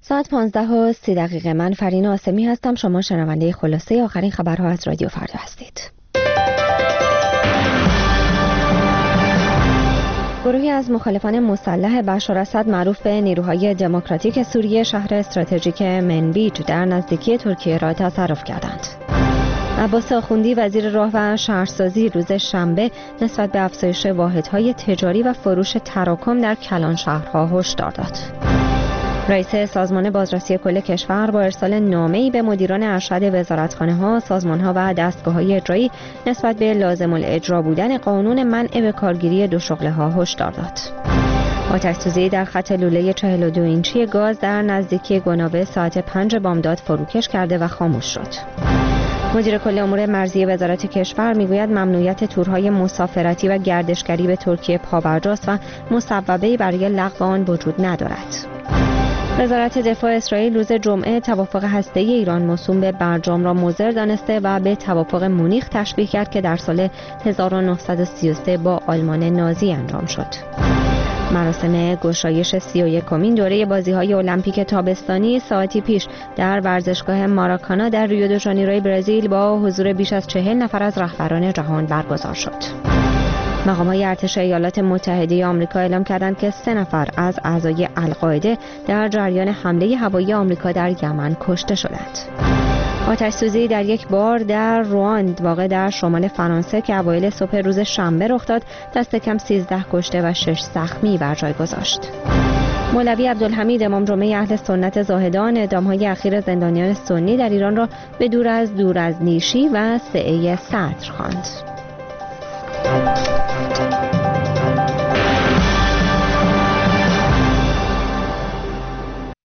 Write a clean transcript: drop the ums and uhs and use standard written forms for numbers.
ساعت 15:30 من فرین آسمی هستم. شما شنونده خلاصه آخرین خبرها از رادیو فردا هستید. گروهی از مخالفان مسلح بشار اسد معروف به نیروهای دموکراتیک سوریه شهر استراتژیک منبیج در نزدیکی ترکیه را تصرف کردند. عباس آخوندی وزیر راه و شهرسازی روز شنبه نسبت به افزایش واحدهای تجاری و فروش تراکم در کلان شهرها هشدار داد. رئیس سازمان بازرسی کل کشور با ارسال نامه‌ای به مدیران ارشد وزارتخانه‌ها، سازمان‌ها و دستگاه‌های اجرایی نسبت به لازم الاجرا بودن قانون منع به کارگیری دو شغله‌ها هشدار داد. آتش‌سوزی در خط لوله 42 اینچی گاز در نزدیکی گناوه ساعت 5 بامداد فروکش کرده و خاموش شد. مدیر کل امور مرزی وزارت کشور میگوید ممنوعیت تورهای مسافرتی و گردشگری به ترکیه پابرجاست و مصوبه‌ای برای لغو آن وجود ندارد. وزارت دفاع اسرائیل روز جمعه توافق هسته‌ای ایران موسوم به برجام را مضر دانسته و به توافق مونیخ تشبیه کرد که در سال 1933 با آلمان نازی انجام شد. مراسم گشایش 31مین دوره بازی‌های المپیک تابستانی ساعتی پیش در ورزشگاه ماراکانا در ریو دو ژانیروی برزیل با حضور بیش از 40 نفر از رهبران جهان برگزار شد. مقام‌های ارتش ایالات متحده آمریکا اعلام کردند که 3 نفر از اعضای القاعده در جریان حمله هوایی آمریکا در یمن کشته شدند. آتش‌سوزی در یک بار در رواند واقع در شمال فرانسه که اوایل صبح روز شنبه رخ داد دست کم 13 کشته و 6 زخمی بر جای گذاشت. مولوی عبدالحمید امام جمعه اهل سنت زاهدان اعدام‌های اخیر زندانیان سنی در ایران را به دور از نیشی و سعی صدر خواند.